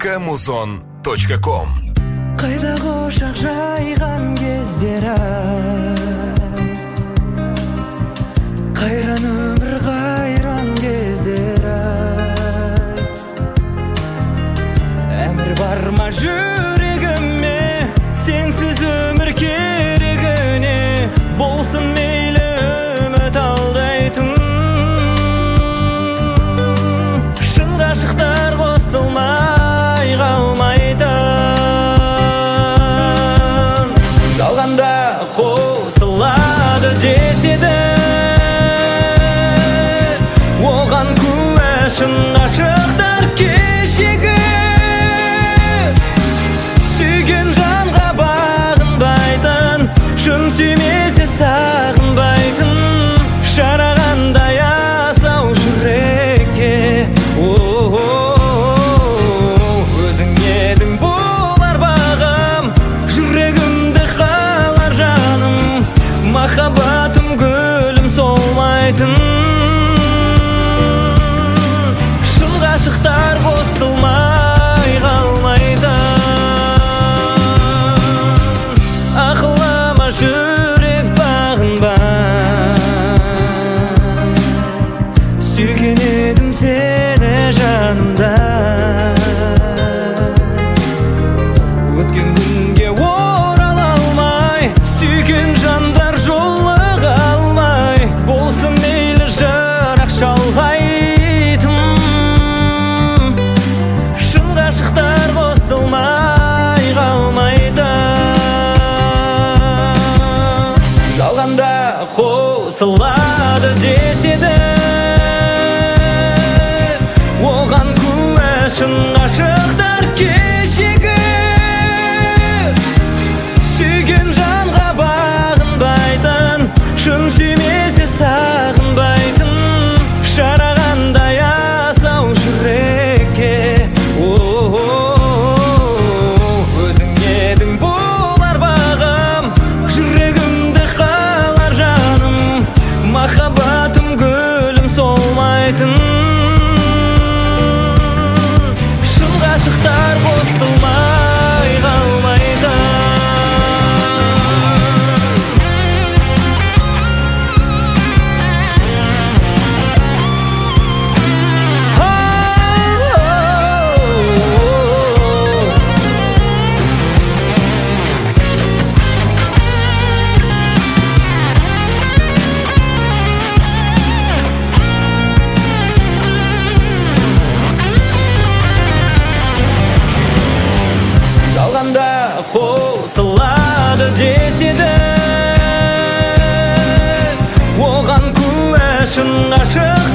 muzon.com. Қайда құшақ жайған кездері, қайран өмір қайран кездері, әмір бар ма жүрегіме, сенсіз өмір керегіне, болсын мейлі үміт алдайтын. Шын ғашықтар қосылмай қалмайтын, жалғанда қосылады деседі, оған куә шын ғашықтар кешегі. Сүйген жанға бағынбайтын, шын сүймесе сағынбайтын, шарағандай асау жүрекке. Өзің едің болар бағым, жүрегімді қалар жаным, махаббатым гүлім солмайтын. Шын ғашықтар қосылмай қалмайтын, ақылыма жүрек бағынбай, сүйген едім сені жанымда. Өткен күнге орала алмай, сүйген жандар жолыға алмай, болсын мейлі жырақ шалғайтын. Шын ғашықтар қосылмай қалмайтын, жалғанда қосылады деседі, оған куә шын ғашықтар кешегі. Сүйген жанға бағынбайтын, шын сүймесе сағынбайтын, шарағандай асау жүрекке. Өзің едің болар бағым, жүрегімді қалар жаным, махаббатым гүлім солмайтын. Шын ғашықтар қосылмай қалмайтын. Жалғанда қосылады деседі, оған куә шын ғашық